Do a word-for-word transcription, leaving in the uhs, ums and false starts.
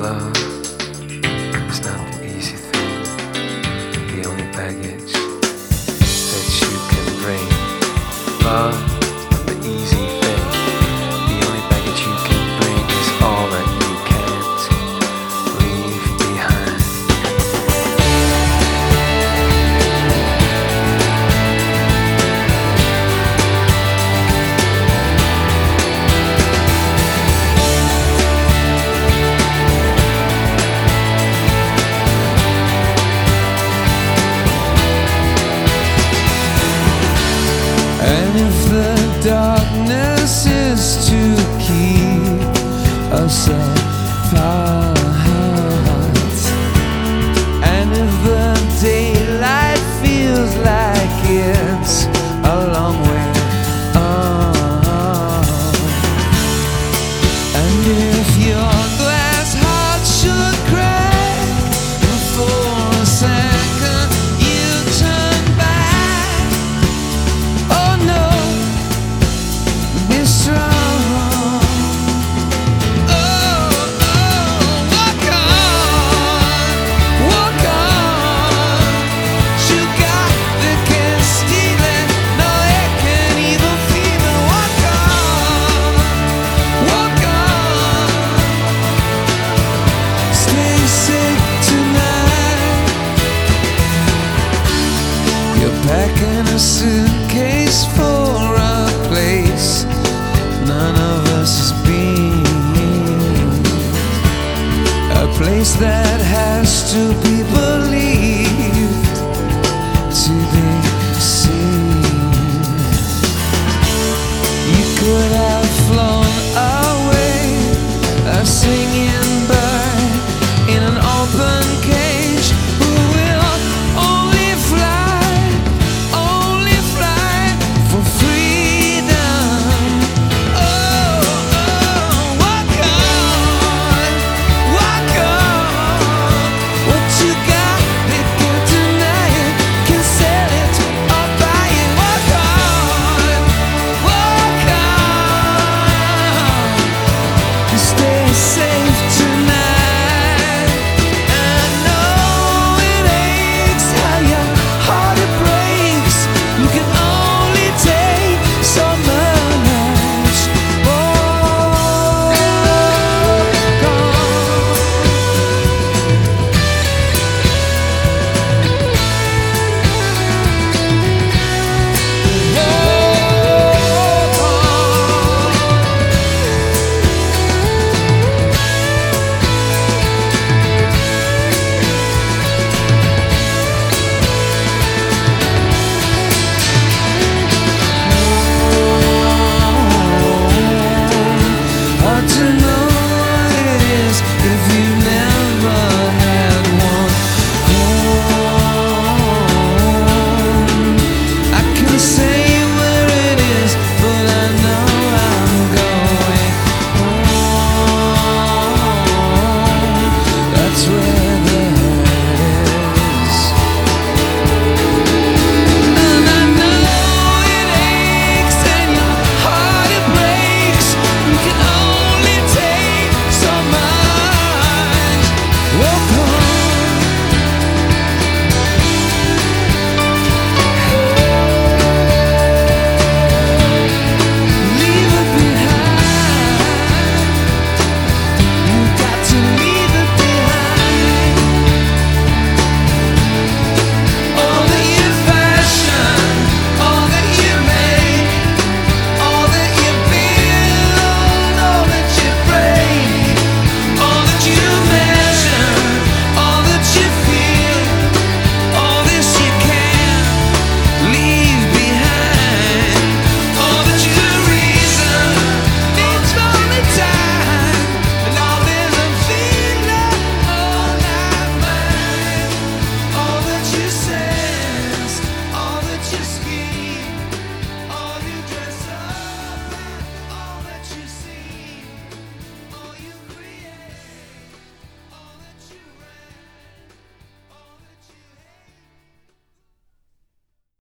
love is not the easy thing. The only baggage that you can bring. Love is not the easy thing. The only baggage you can bring is all that you can't leave behind. And if the darkness is to keep us apart, and if the daylight feels like it's a long way on, and if your glass heart should crack for a second, you turn back. Oh no, be strong. Oh, oh, walk on, walk on. You got the can steal it, no, it can't even feel it. Walk on, walk on. Stay safe tonight. You're packing a suitcase for a place none of us has been, a place that has to